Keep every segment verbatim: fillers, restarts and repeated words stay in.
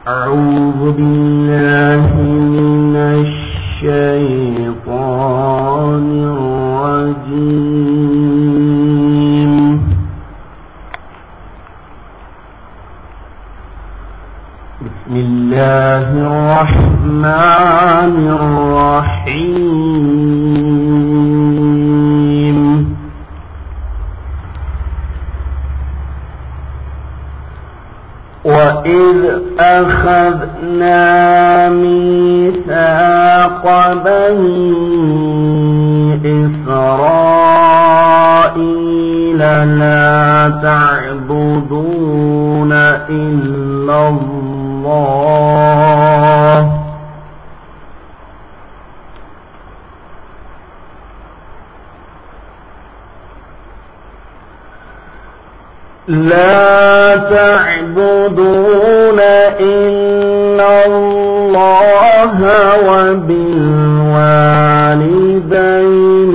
أعوذ بالله من الشيطان الرجيم. بسم الله الرحمن الرحيم. وإذ أخذنا ميثاق بني إسرائيل لا تعبدون إلا الله لا تعبدون إلا الله وبالوالدين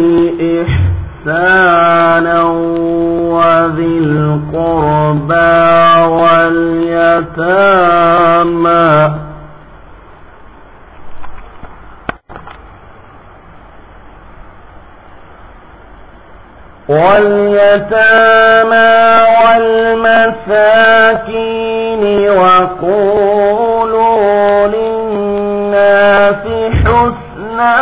إحسانا وذي القربى واليتامى واليتامى والمساكين وقولوا للناس حسنا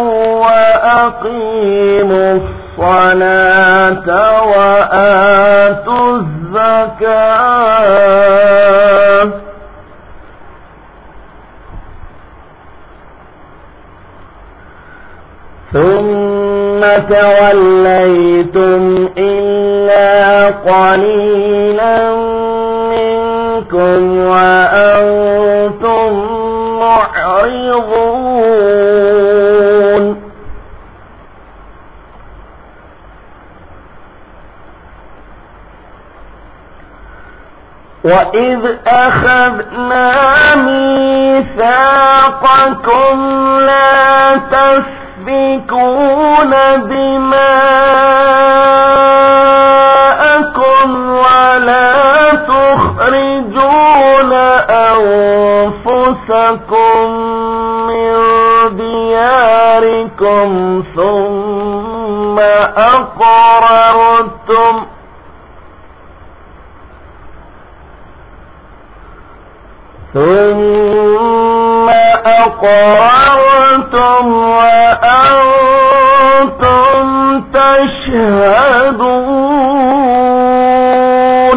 وأقيموا الصلاة وآتوا الزكاة ثم توليتم إلا قليلا منكم وأنتم معرضون. وإذ أخذنا ميثاقكم لا تسفكون دماءكم ولا تخرجون أنفسكم من دياركم ثم أقررتم ثم أقررتم وأنتم تشهدون.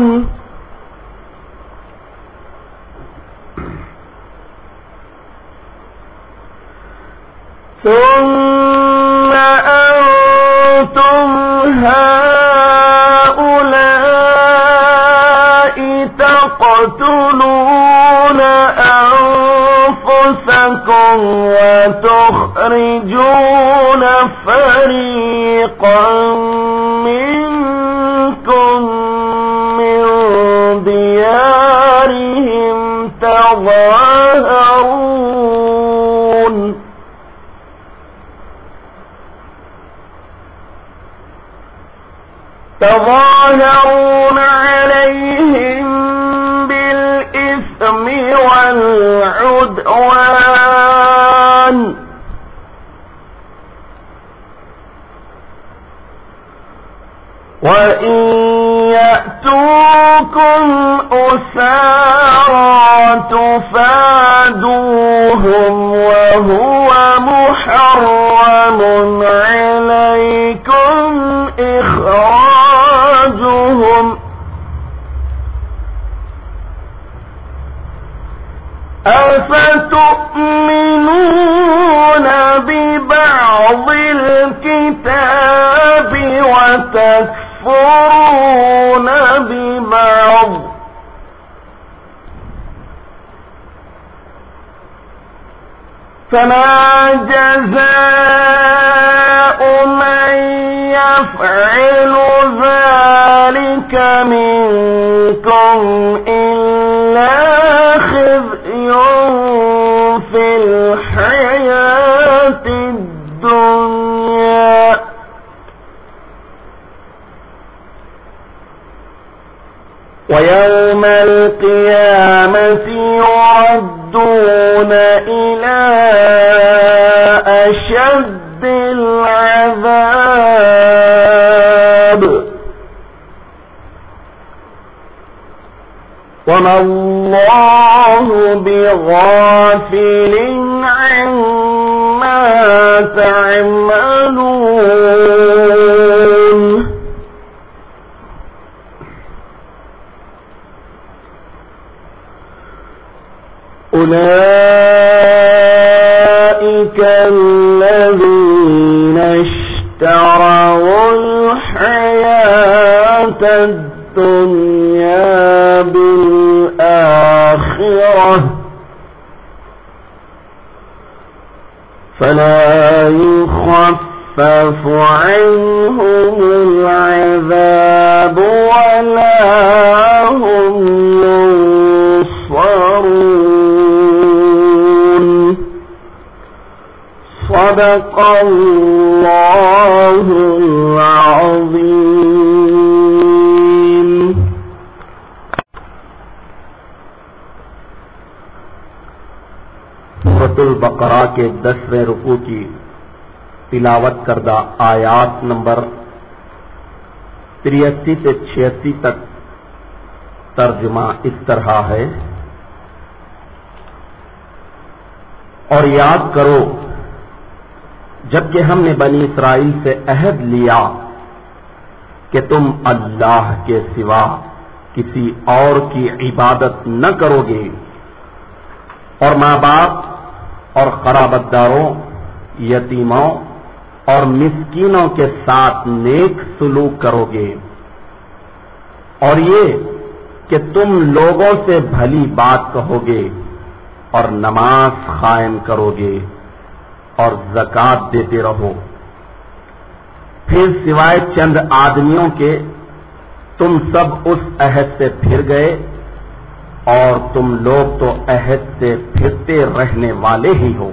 ثم أنتم هؤلاء تقتلون أنفسكم وتخرجون فريقا منكم من ديارهم تظاهرون تظاهرون عليهم بالإثم والعدوان وإن يأتوكم أسارى تفادوهم وهو محرم عليكم إخراجهم أفتؤمنون ببعض الكتاب وتكفرون ببعض فما جزاء من يفعل ذلك منكم إلا خزي في الحياة الدنيا وَيَوْمَ الْقِيَامَةِ يُرَدُّونَ إِلَى أَشَدِّ الْعَذَابِ وَمَا اللَّهُ بِغَافِلٍ عَمَّا تَعْمَلُونَ. أولئك الذين اشتروا الحياة الدنيا بالآخرة فلا يخفف عنهم العذاب ولا هم ينصرون. صدق الله العظيم. سورۃ البقرہ کے دسویں رکوع کی تلاوت کردہ آیات نمبر تریاسی سے چھیاسی تک ترجمہ اس طرح ہے: اور یاد کرو جبکہ ہم نے بنی اسرائیل سے عہد لیا کہ تم اللہ کے سوا کسی اور کی عبادت نہ کرو گے اور ماں باپ اور قرابت داروں، یتیموں اور مسکینوں کے ساتھ نیک سلوک کرو گے، اور یہ کہ تم لوگوں سے بھلی بات کہو گے اور نماز قائم کرو گے اور زکوٰۃ دیتے رہو. پھر سوائے چند آدمیوں کے تم سب اس عہد سے پھر گئے اور تم لوگ تو عہد سے پھرتے رہنے والے ہی ہو.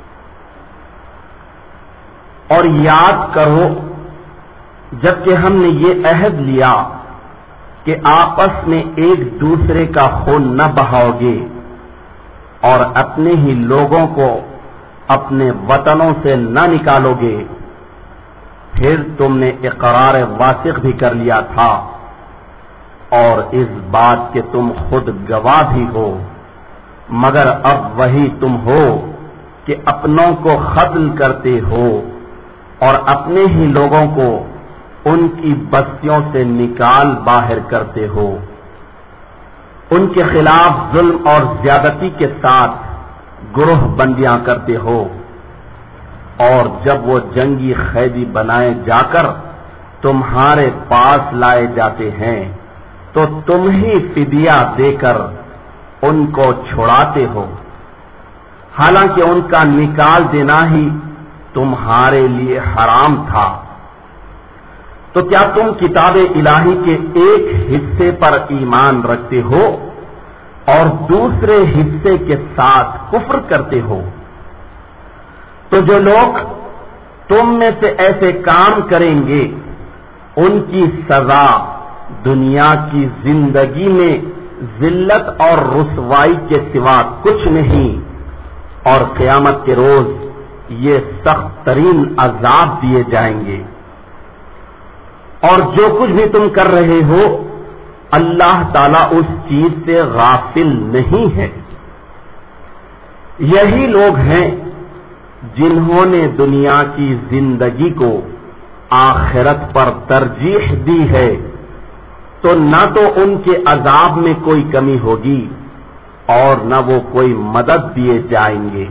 اور یاد کرو جبکہ ہم نے یہ عہد لیا کہ آپس میں ایک دوسرے کا خون نہ بہاؤ گے اور اپنے ہی لوگوں کو اپنے وطنوں سے نہ نکالو گے. پھر تم نے اقرار واثق بھی کر لیا تھا اور اس بات کہ تم خود گواہ بھی ہو، مگر اب وہی تم ہو کہ اپنوں کو قتل کرتے ہو اور اپنے ہی لوگوں کو ان کی بستیوں سے نکال باہر کرتے ہو. ان کے خلاف ظلم اور زیادتی کے ساتھ گروہ بندیاں کرتے ہو، اور جب وہ جنگی قیدی بنائے جا کر تمہارے پاس لائے جاتے ہیں تو تم ہی فدیہ دے کر ان کو چھڑاتے ہو، حالانکہ ان کا نکال دینا ہی تمہارے لیے حرام تھا. تو کیا تم کتاب الہی کے ایک حصے پر ایمان رکھتے ہو اور دوسرے حصے کے ساتھ کفر کرتے ہو؟ تو جو لوگ تم میں سے ایسے کام کریں گے ان کی سزا دنیا کی زندگی میں ذلت اور رسوائی کے سوا کچھ نہیں، اور قیامت کے روز یہ سخت ترین عذاب دیے جائیں گے. اور جو کچھ بھی تم کر رہے ہو اللہ تعالیٰ اس چیز سے غافل نہیں ہے. یہی لوگ ہیں جنہوں نے دنیا کی زندگی کو آخرت پر ترجیح دی ہے، تو نہ تو ان کے عذاب میں کوئی کمی ہوگی اور نہ وہ کوئی مدد دیے جائیں گے.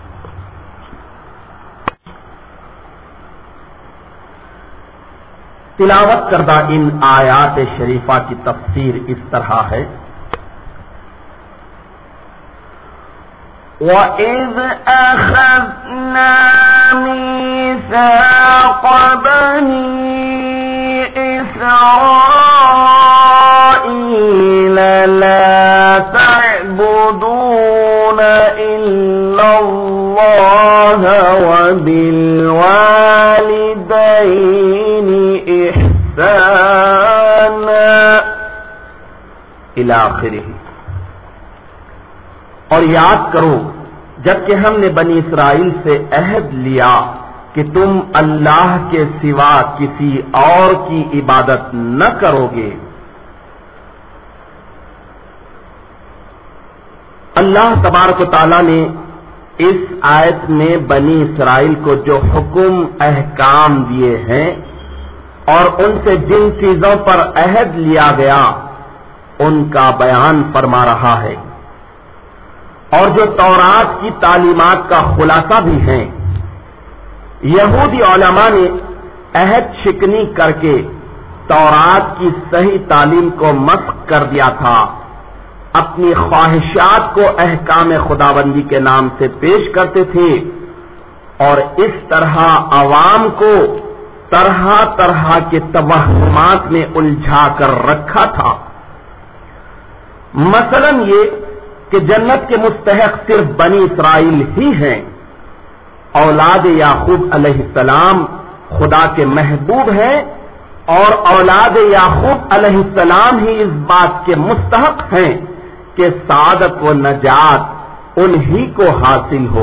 تلاوت کردہ ان آیات شریفہ کی تفسیر اس طرح ہے: وَإِذْ أَخَذْنَا مِيثَاقَ بَنِي إِسْرَائِيلَ لَا تَعْبُدُونَ إِلَّا اللَّهَ وَبِالْوَالِدَيْنِ إِحْسَانًا الی آخرہ۔ اور یاد کرو جبکہ ہم نے بنی اسرائیل سے عہد لیا کہ تم اللہ کے سوا کسی اور کی عبادت نہ کرو گے۔ اللہ تبارک و تعالی نے اس آیت میں بنی اسرائیل کو جو حکم احکام دیے ہیں اور ان سے جن چیزوں پر عہد لیا گیا ان کا بیان فرما رہا ہے، اور جو تورات کی تعلیمات کا خلاصہ بھی ہیں۔ یہودی علماء نے عہد شکنی کر کے تورات کی صحیح تعلیم کو مسخ کر دیا تھا، اپنی خواہشات کو احکام خداوندی کے نام سے پیش کرتے تھے اور اس طرح عوام کو طرح طرح کے توہمات میں الجھا کر رکھا تھا۔ مثلا یہ کہ جنت کے مستحق صرف بنی اسرائیل ہی ہیں، اولاد یعقوب علیہ السلام خدا کے محبوب ہیں اور اولاد یعقوب علیہ السلام ہی اس بات کے مستحق ہیں کہ سعادت و نجات انہی کو حاصل ہو۔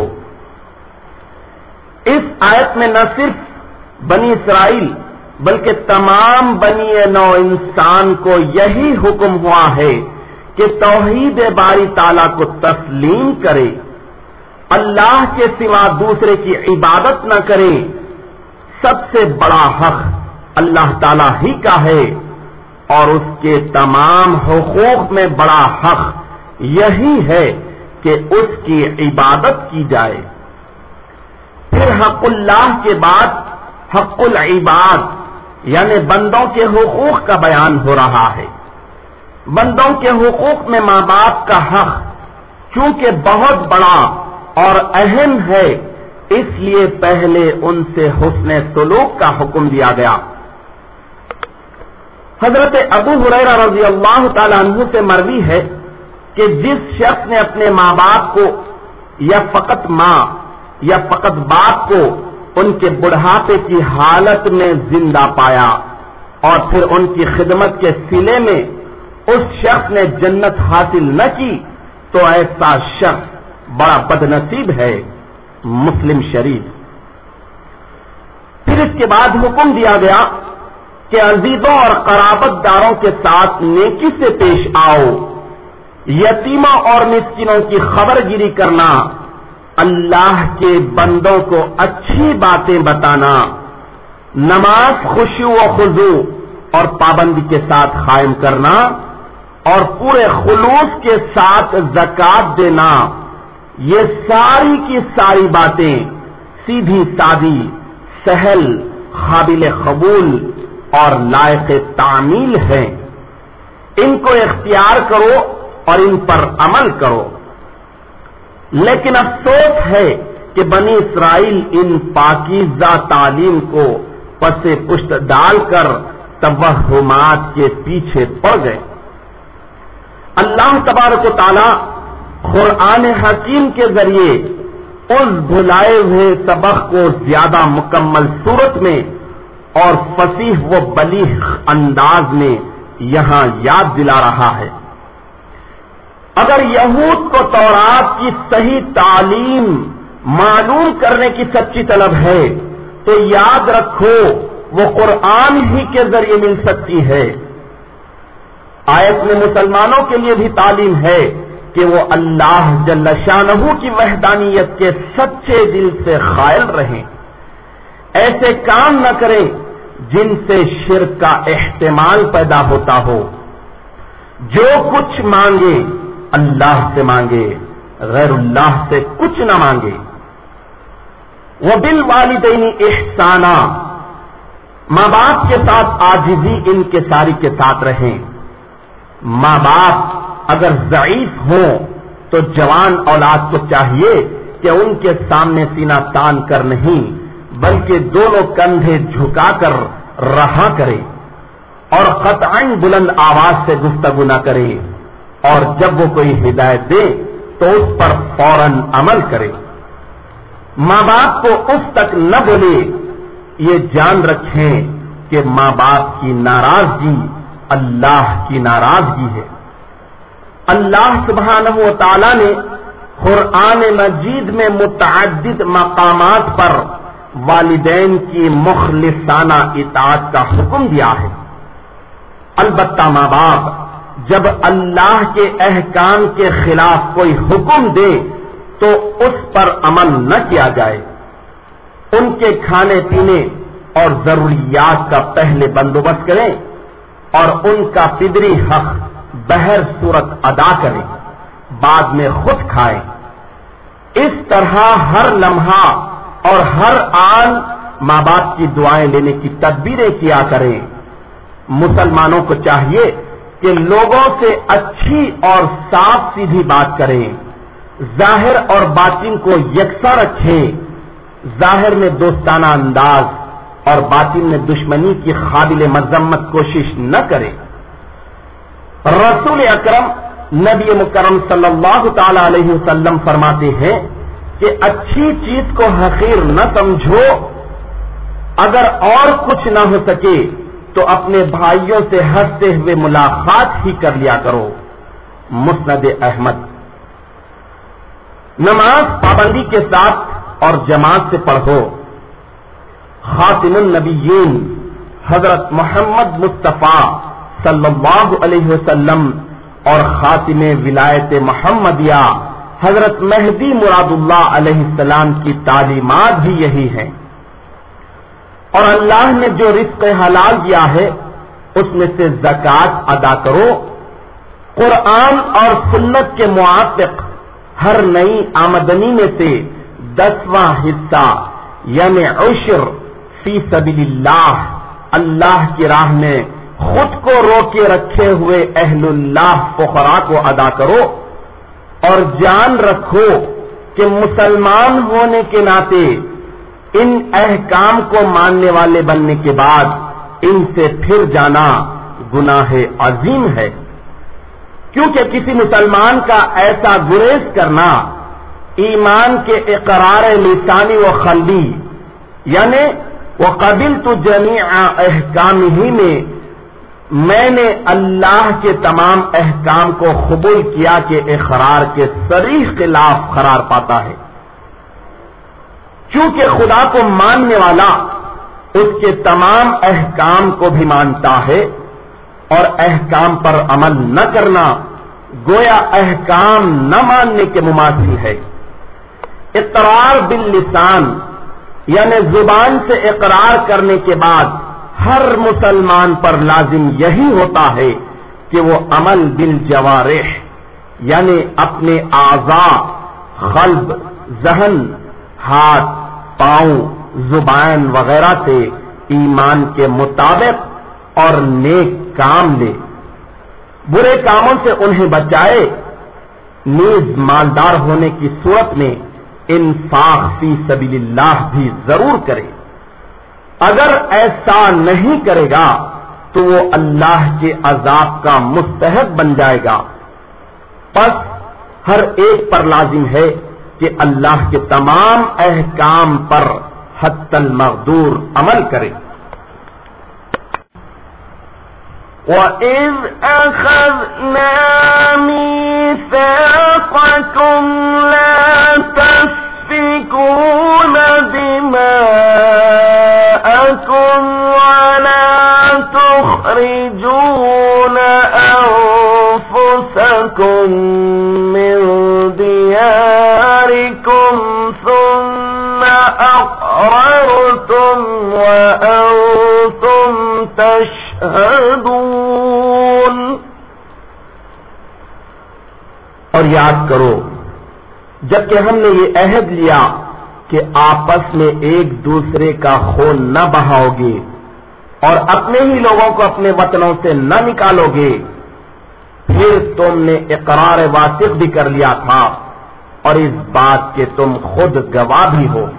اس آیت میں نہ صرف بنی اسرائیل بلکہ تمام بنی نوع انسان کو یہی حکم ہوا ہے کہ توحید باری تعالیٰ کو تسلیم کرے، اللہ کے سوا دوسرے کی عبادت نہ کرے۔ سب سے بڑا حق اللہ تعالیٰ ہی کا ہے اور اس کے تمام حقوق میں بڑا حق یہی ہے کہ اس کی عبادت کی جائے۔ پھر حق اللہ کے بعد حق العباد یعنی بندوں کے حقوق کا بیان ہو رہا ہے۔ بندوں کے حقوق میں ماں باپ کا حق چونکہ بہت بڑا اور اہم ہے، اس لیے پہلے ان سے حسن سلوک کا حکم دیا گیا۔ حضرت ابو ہریرہ رضی اللہ تعالی عنہ سے مروی ہے کہ جس شخص نے اپنے ماں باپ کو یا فقط ماں یا فقط باپ کو ان کے بڑھاپے کی حالت میں زندہ پایا اور پھر ان کی خدمت کے صلے میں اس شخص نے جنت حاصل نہ کی تو ایسا شخص بڑا بد نصیب ہے۔ مسلم شریف۔ پھر اس کے بعد حکم دیا گیا کہ عزیزوں اور قرابت داروں کے ساتھ نیکی سے پیش آؤ، یتیموں اور مسکینوں کی خبر گیری کرنا، اللہ کے بندوں کو اچھی باتیں بتانا، نماز خشوع و خضوع اور پابندی کے ساتھ قائم کرنا اور پورے خلوص کے ساتھ زکوٰۃ دینا، یہ ساری کی ساری باتیں سیدھی سادی، سہل، قابل قبول اور لائق تعمیل ہیں۔ ان کو اختیار کرو اور ان پر عمل کرو۔ لیکن افسوس ہے کہ بنی اسرائیل ان پاکیزہ تعلیم کو پس پشت ڈال کر توہمات کے پیچھے پڑ گئے۔ اللہ تبارک و تعالی قرآن حکیم کے ذریعے اس بھلائے ہوئے سبق کو زیادہ مکمل صورت میں اور فصیح و بلیغ انداز میں یہاں یاد دلا رہا ہے۔ اگر یہود کو تورات کی صحیح تعلیم معلوم کرنے کی سچی طلب ہے تو یاد رکھو وہ قرآن ہی کے ذریعے مل سکتی ہے۔ آیت میں مسلمانوں کے لیے بھی تعلیم ہے کہ وہ اللہ جل شانہ کی وحدانیت کے سچے دل سے قائل رہیں، ایسے کام نہ کریں جن سے شرک کا احتمال پیدا ہوتا ہو۔ جو کچھ مانگے اللہ سے مانگے، غیر اللہ سے کچھ نہ مانگے۔ وبالوالدین احسانا، ماں باپ کے ساتھ عاجزی ان کے ساری کے ساتھ رہیں۔ ماں باپ اگر ضعیف ہوں تو جوان اولاد کو چاہیے کہ ان کے سامنے سینہ تان کر نہیں بلکہ دونوں کندھے جھکا کر رہا کرے اور قطعاً بلند آواز سے گفتگو نہ کرے، اور جب وہ کوئی ہدایت دے تو اس پر فوراً عمل کرے۔ ماں باپ کو اس تک نہ بولے، یہ جان رکھیں کہ ماں باپ کی ناراضگی اللہ کی ناراضگی ہے۔ اللہ سبحانہ و تعالی نے قرآن مجید میں متعدد مقامات پر والدین کی مخلصانہ اطاعت کا حکم دیا ہے۔ البتہ ماں باپ جب اللہ کے احکام کے خلاف کوئی حکم دے تو اس پر عمل نہ کیا جائے۔ ان کے کھانے پینے اور ضروریات کا پہلے بندوبست کریں اور ان کا فطری حق بہر صورت ادا کریں، بعد میں خود کھائیں۔ اس طرح ہر لمحہ اور ہر آن ماں باپ کی دعائیں لینے کی تدبیریں کیا کریں۔ مسلمانوں کو چاہیے کہ لوگوں سے اچھی اور صاف سیدھی بات کریں، ظاہر اور باطن کو یکساں رکھیں، ظاہر میں دوستانہ انداز اور باطن میں دشمنی کی قابل مذمت کوشش نہ کریں۔ رسول اکرم نبی مکرم صلی اللہ تعالی علیہ وسلم فرماتے ہیں کہ اچھی چیز کو حقیر نہ سمجھو، اگر اور کچھ نہ ہو سکے تو اپنے بھائیوں سے ہنستے ہوئے ملاقات ہی کر لیا کرو۔ مسند احمد۔ نماز پابندی کے ساتھ اور جماعت سے پڑھو۔ خاتم النبیین حضرت محمد مصطفیٰ صلی اللہ علیہ وسلم اور خاتم ولایت محمدیہ حضرت مہدی مراد اللہ علیہ السلام کی تعلیمات بھی یہی ہیں۔ اور اللہ نے جو رزق حلال دیا ہے اس میں سے زکوٰۃ ادا کرو۔ قرآن اور سنت کے موافق ہر نئی آمدنی میں سے دسواں حصہ یعنی عشر فی سبیل اللہ، اللہ کی راہ میں خود کو روکے رکھے ہوئے اہل اللہ فقراء کو ادا کرو، اور جان رکھو کہ مسلمان ہونے کے ناطے ان احکام کو ماننے والے بننے کے بعد ان سے پھر جانا گناہ عظیم ہے، کیونکہ کسی مسلمان کا ایسا گریز کرنا ایمان کے اقرار لسانی و قلبی یعنی وقبلت جمیع احکامہ میں میں نے اللہ کے تمام احکام کو قبول کیا کے اقرار کے صریح خلاف قرار پاتا ہے۔ چونکہ خدا کو ماننے والا اس کے تمام احکام کو بھی مانتا ہے، اور احکام پر عمل نہ کرنا گویا احکام نہ ماننے کے مماثل ہے۔ اقرار باللسان یعنی زبان سے اقرار کرنے کے بعد ہر مسلمان پر لازم یہی ہوتا ہے کہ وہ عمل بالجوارح یعنی اپنے اعضاء، قلب، ذہن، ہاتھ، پاؤں، زبان وغیرہ سے ایمان کے مطابق اور نیک کام لے، برے کاموں سے انہیں بچائے، نیز مالدار ہونے کی صورت میں انفاق فی سبیل اللہ بھی ضرور کرے۔ اگر ایسا نہیں کرے گا تو وہ اللہ کے عذاب کا مستحق بن جائے گا۔ پس ہر ایک پر لازم ہے کہ اللہ کے تمام احکام پر حتی المقدور عمل کرے۔ وَإِذْ أَخَذْنَا مِيثَاقَكُمْ لَا تَسْفِكُونَ دِمَاءَكُمْ وَلَا تُخْرِجُونَ أَنفُسَكُمْ مِنْ دِيَارِكُمْ ثُمَّ أَقْرَرْتُمْ وَأَنْتُمْ تَشْهَدُونَ۔ اور یاد کرو جبکہ ہم نے یہ عہد لیا کہ آپس میں ایک دوسرے کا خون نہ بہاؤ گے اور اپنے ہی لوگوں کو اپنے وطنوں سے نہ نکالو گے، پھر تم نے اقرار واثق بھی کر لیا تھا اور اس بات کے تم خود گواہ بھی ہو۔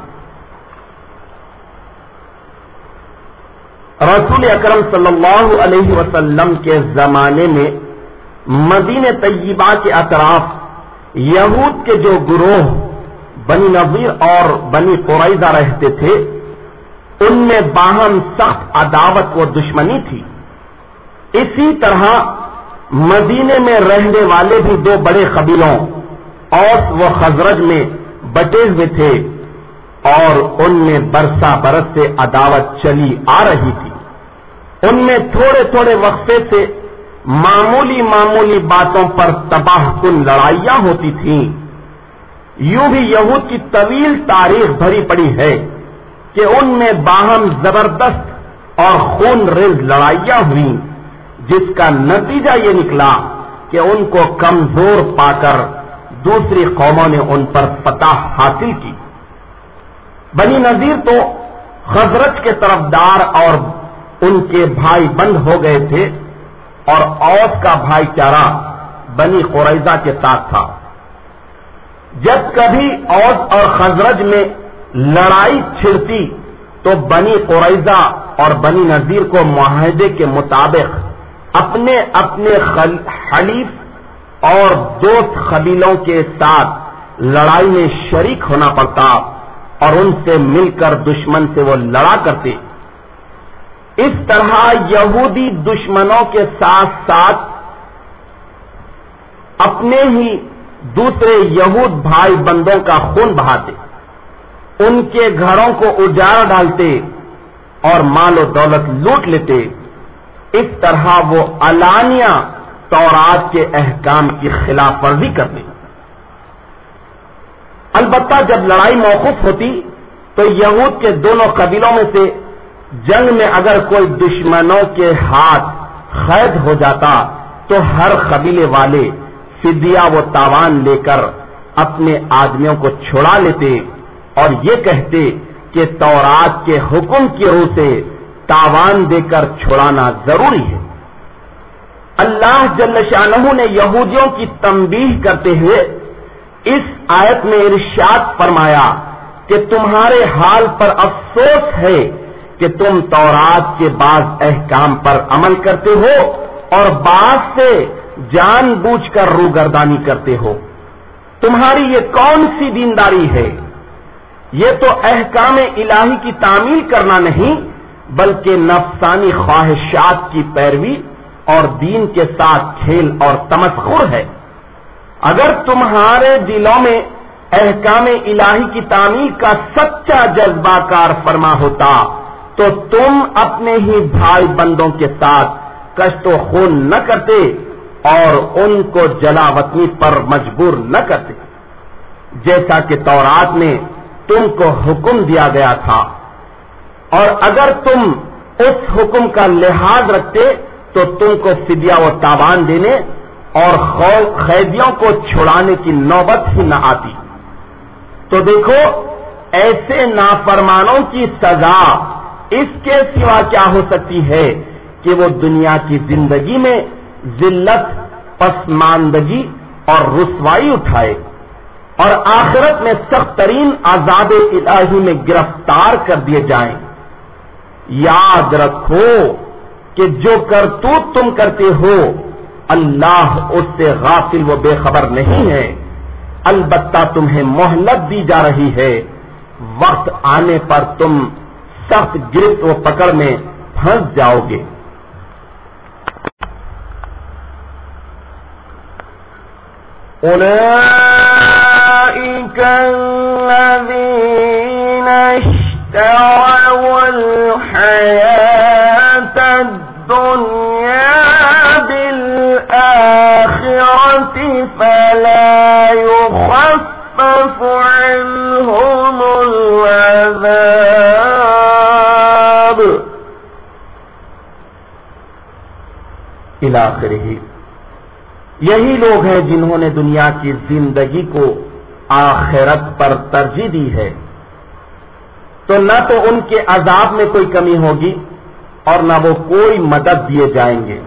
رسول اکرم صلی اللہ علیہ وسلم کے زمانے میں مدینہ طیبہ کے اطراف یہود کے جو گروہ بنی نذیر اور بنی قریظہ رہتے تھے ان میں باہم سخت عداوت و دشمنی تھی۔ اسی طرح مدینے میں رہنے والے بھی دو بڑے قبیلوں اوس و خزرج میں بٹے ہوئے تھے اور ان میں برسا برس سے عداوت چلی آ رہی تھی. ان میں تھوڑے تھوڑے وقفے سے معمولی معمولی باتوں پر تباہ کن لڑائیاں ہوتی تھیں. یوں بھی یہود کی طویل تاریخ بھری پڑی ہے کہ ان میں باہم زبردست اور خون ریز لڑائیاں ہوئیں، جس کا نتیجہ یہ نکلا کہ ان کو کمزور پا کر دوسری قوموں نے ان پر فتح حاصل کی. بنی نذیر تو خزرج کے طرفدار اور ان کے بھائی بند ہو گئے تھے اور اوس کا بھائی چارہ بنی قریظہ کے ساتھ تھا. جب کبھی اوس اور خزرج میں لڑائی چھڑتی تو بنی قریظہ اور بنی نذیر کو معاہدے کے مطابق اپنے اپنے حلیف اور دوست قبیلوں کے ساتھ لڑائی میں شریک ہونا پڑتا اور ان سے مل کر دشمن سے وہ لڑا کرتے. اس طرح یہودی دشمنوں کے ساتھ ساتھ اپنے ہی دوسرے یہود بھائی بندوں کا خون بہاتے، ان کے گھروں کو اجاڑ ڈالتے اور مال و دولت لوٹ لیتے. اس طرح وہ علانیہ تورات کے احکام کی خلاف ورزی کرتے. البتہ جب لڑائی موقوف ہوتی تو یہود کے دونوں قبیلوں میں سے جنگ میں اگر کوئی دشمنوں کے ہاتھ قید ہو جاتا تو ہر قبیلے والے فدیہ و تاوان لے کر اپنے آدمیوں کو چھڑا لیتے اور یہ کہتے کہ تورات کے حکم کی روح سے تاوان دے کر چھڑانا ضروری ہے. اللہ جل شانہ نے یہودیوں کی تنبیہ کرتے ہوئے اس آیت میں ارشاد فرمایا کہ تمہارے حال پر افسوس ہے کہ تم تورات کے بعض احکام پر عمل کرتے ہو اور بعض سے جان بوجھ کر روگردانی کرتے ہو. تمہاری یہ کون سی دینداری ہے؟ یہ تو احکام الہی کی تعمیل کرنا نہیں بلکہ نفسانی خواہشات کی پیروی اور دین کے ساتھ کھیل اور تمسخر ہے. اگر تمہارے دلوں میں احکام الہی کی تعمیل کا سچا جذبہ کار فرما ہوتا تو تم اپنے ہی بھائی بندوں کے ساتھ کشت و خون نہ کرتے اور ان کو جلا وطنی پر مجبور نہ کرتے، جیسا کہ تورات میں تم کو حکم دیا گیا تھا. اور اگر تم اس حکم کا لحاظ رکھتے تو تم کو فدیہ و تاوان دینے اور قیدیوں کو چھڑانے کی نوبت ہی نہ آتی. تو دیکھو ایسے نافرمانوں کی سزا اس کے سوا کیا ہو سکتی ہے کہ وہ دنیا کی زندگی میں ذلت، پسماندگی اور رسوائی اٹھائے اور آخرت میں سخت ترین عذاب الہی میں گرفتار کر دیے جائیں. یاد رکھو کہ جو کرتوت تم کرتے ہو اللہ اس سے غافل و بے خبر نہیں ہے. البتہ تمہیں مہلت دی جا رہی ہے، وقت آنے پر تم سخت گرفت و پکڑ میں پھنس جاؤ گے. أولئك الذين اشتروا الحياة الدنيا بالآخرة فلا يخفف عنهم العذاب إلى آخره. یہی لوگ ہیں جنہوں نے دنیا کی زندگی کو آخرت پر ترجیح دی ہے، تو نہ تو ان کے عذاب میں کوئی کمی ہوگی اور نہ وہ کوئی مدد دیے جائیں گے.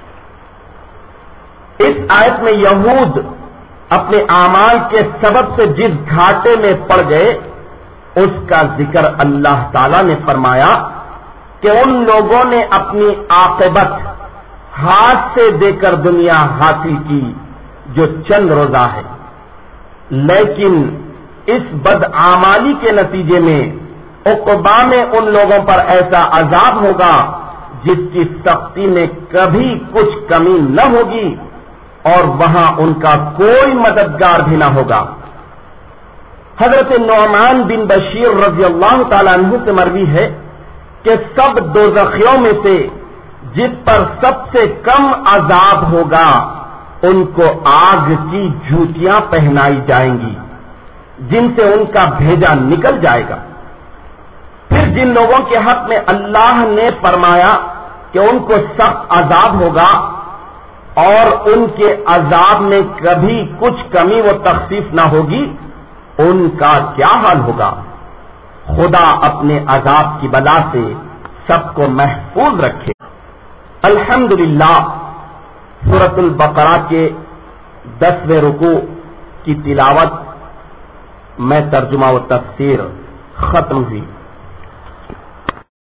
اس آیت میں یہود اپنے اعمال کے سبب سے جس گھاٹے میں پڑ گئے اس کا ذکر اللہ تعالی نے فرمایا کہ ان لوگوں نے اپنی عاقبت ہاتھ سے دے کر دنیا حاصل کی جو چند روزہ ہے، لیکن اس بدعمالی کے نتیجے میں عقبہ میں ان لوگوں پر ایسا عذاب ہوگا جس کی سختی میں کبھی کچھ کمی نہ ہوگی اور وہاں ان کا کوئی مددگار بھی نہ ہوگا۔ حضرت نعمان بن بشیر رضی اللہ تعالی عنہ سے مروی ہے کہ سب دوزخیوں میں سے جس پر سب سے کم عذاب ہوگا ان کو آگ کی جوتیاں پہنائی جائیں گی جن سے ان کا بھیجا نکل جائے گا۔ پھر جن لوگوں کے حق میں اللہ نے فرمایا کہ ان کو سخت عذاب ہوگا اور ان کے عذاب میں کبھی کچھ کمی و تخفیف نہ ہوگی، ان کا کیا حال ہوگا؟ خدا اپنے عذاب کی بلا سے سب کو محفوظ رکھے۔ الحمدللہ سورۃ البقرہ کے دسویں رکوع کی تلاوت میں ترجمہ و تفسیر ختم ہوئی۔